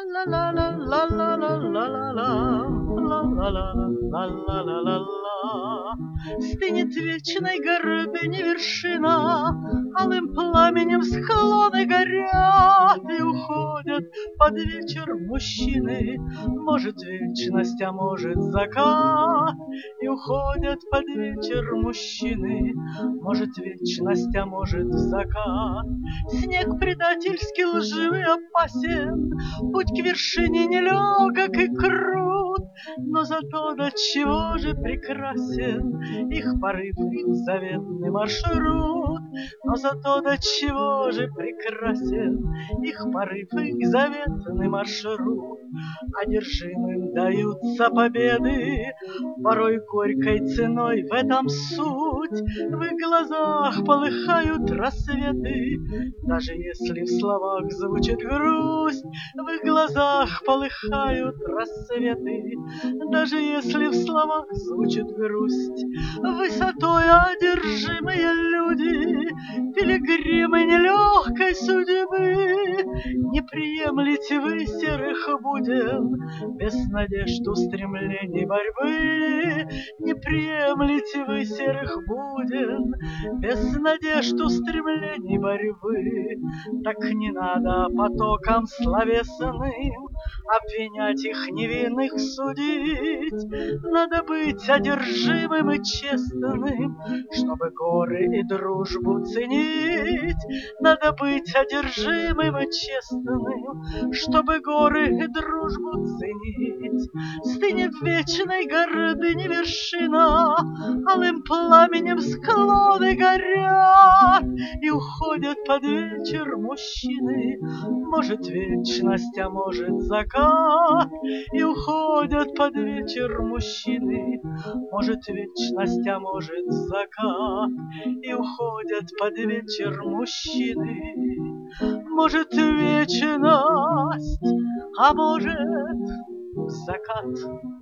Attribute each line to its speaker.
Speaker 1: ла ла ла ла ла ла ла ла ла ла ла ла ла ла ла. Стынет вечной гордыни вершина, алым пламенем склоны горят и уходят под вечер мужчины. Может вечность, а может закат, и уходят под вечер мужчины. Может вечность, а может закат. Снег предательски лживый опасен, путь к вершине нелегок и крут, но зато до чего же прекрасен их порыв, их заветный маршрут. Но зато до чего же прекрасен их порыв, их заветный маршрут. Одержимым даются победы, порой горькой ценой, в этом суть. В их глазах полыхают рассветы, даже если в словах звучит грусть. В их глазах полыхают рассветы, даже если в словах звучит грусть. Высотой одержимые люди, пилигримы нелегкой судьбы, не приемлете вы серых буден без надежд, устремлений, борьбы. Не приемлете вы серых буден без надежд, устремлений, борьбы. Так не надо потокам словесным обвинять их, невинных судить. Надо быть одержимым и честным, чтобы горы и дружбу ценить. Надо быть одержимым и честным, чтобы горы и дружбу ценить. Стынет в вечной гордыне вершина, алым пламенем склоны горят и уходят под вечер мужчины. Может вечность, а может закат, и уходят под вечер мужчины. Может вечность, а может закат, и уходят под вечер мужчины. Может вечность, а может закат.